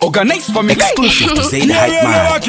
Organize for me exclusive to say the hype man.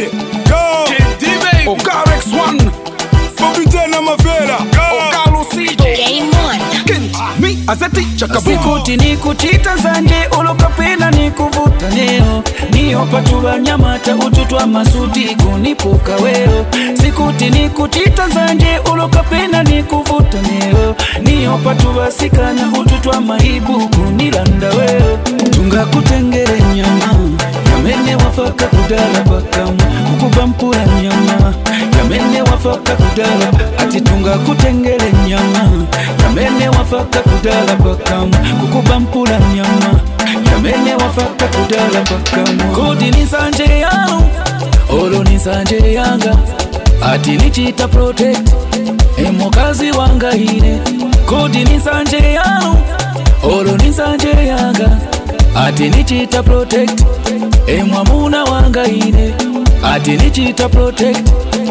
Go Ogarex One Bobijana Mavera Ogalo CJ Game on. Me as a teacher kabuko Sikuti ni kuchita zanje ulokapena ni kuvuta neo niyo patuwa nyamata ututwa masuti kunipuka weo. Sikuti ni kuchita zanje ulokapena ni kuvuta neo niyo patuwa sikana ututwa maibu kunilanda weo. Tunga kutengere nyama yamene wafaka kudala bakamu kukubampura nyama yamene wafaka kudala ati tunga kutengere nyama yamene wafaka kudala bakamu kukubampura nyama yamene wafaka kudala bakamu. Kodi ni sanje yangu olo ni sanje yanga ati nichita protect emokazi wanga hine. Kodi ni sanje yangu olo ni sanje yanga ati nichita protect emwamuna wanga ine ati nichita protect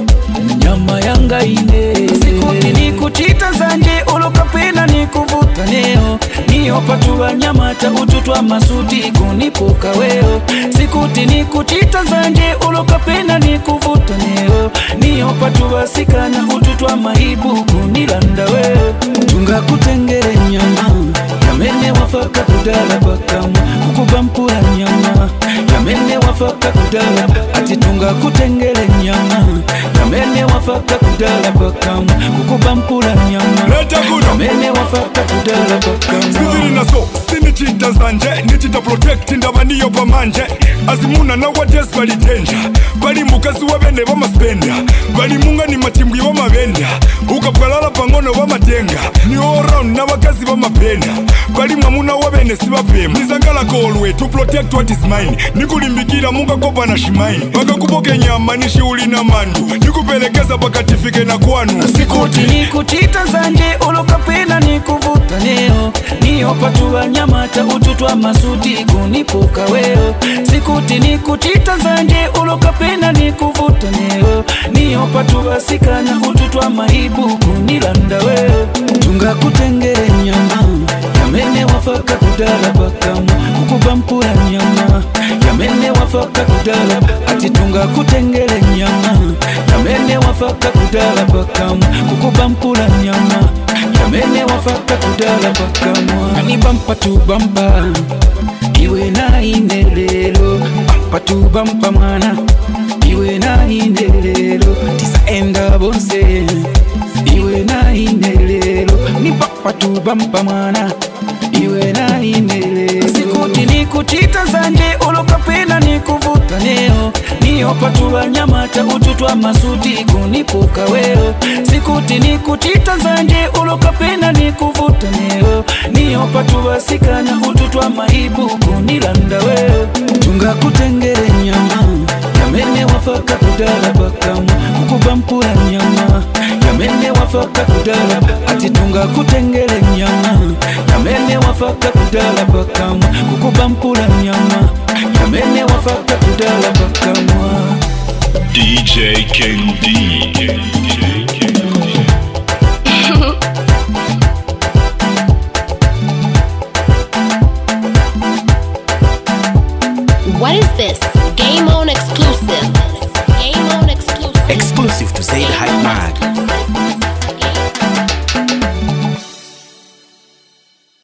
nyama yanga ine. Sikuti ni kuchita zanje ulokapena ni kuvuta neo niyo patuwa nyamata ututwa masuti kunipuka weo. Sikuti ni kuchita zanje ulokapena ni kuvuta neo niyo patuwa sikana ututwa maibu kunilanda weo. Tunga kutengere nyama yamene wafaka kudala bakamu kukubampura nyama yamene wafaka kudala ati tunga kutengere nyama yamene wafaka kudala bakamu kukubampura nyama yamene wafaka kudala bakamu. Siviri naso sinichita zanje nichita protect ndaba niyo pamanje azimuna na wades bali danger bali mukazi wabene bamaspenda bali munga ni matimbwi bamabenda ukapwalala pangono bamatenga ni all round na bakazi bamapenda bali mwamuna wabene sibapema nizangala kolwe to protect what is mine nikulimbikira munga kopa na shimaini bakakupoke nyama nishiuli na mandu nikupelekeza pakatifike na kwanu. Sikuti ni kuchita zanje ulokapena ni kuvuta neo niyo patuwa nyamata ututwa masuti kunipuka weo. Sikuti ni kuchita zanje ulokapena ni kuvuta neo niyo patuwa sikana ututwa maibu kunilanda weo. Tunga kutengere nyama yamene wafaka kudala bakamu kukubampura nyama yamene wafaka kudala ati tunga kutengere nyama yamene wafaka kudala bakamu kukubampura nyama yamene wafaka kudala bakamu. Ani bampa tu bampa iwe na inelelo bampa tu bampa mwana iwe na inelelo tisa enda bonse iwe na inelelo ni bampa tu bampa mwana iwe na inelelo. Sikuti ni kuchita zanje ulokapena ni kuvuta neo niyo patuwa nyamata ututwa masuti kunipuka weo. Sikuti ni kuchita zanje ulokapena ni kuvuta neo niyo patuwa sikana ututwa maibu kunilanda weo. Tunga kutengere nyama yamene wafaka kudala bakamu kukubampura nyama yamene wafaka kudala ati tunga kutengere nyama yamene wafaka kudala bakamu kukubampura nyama yamene wafaka kudala bakamu. DJ King D. What is this? Game on exclusive. Game on exclusive. exclusive to say the hype man.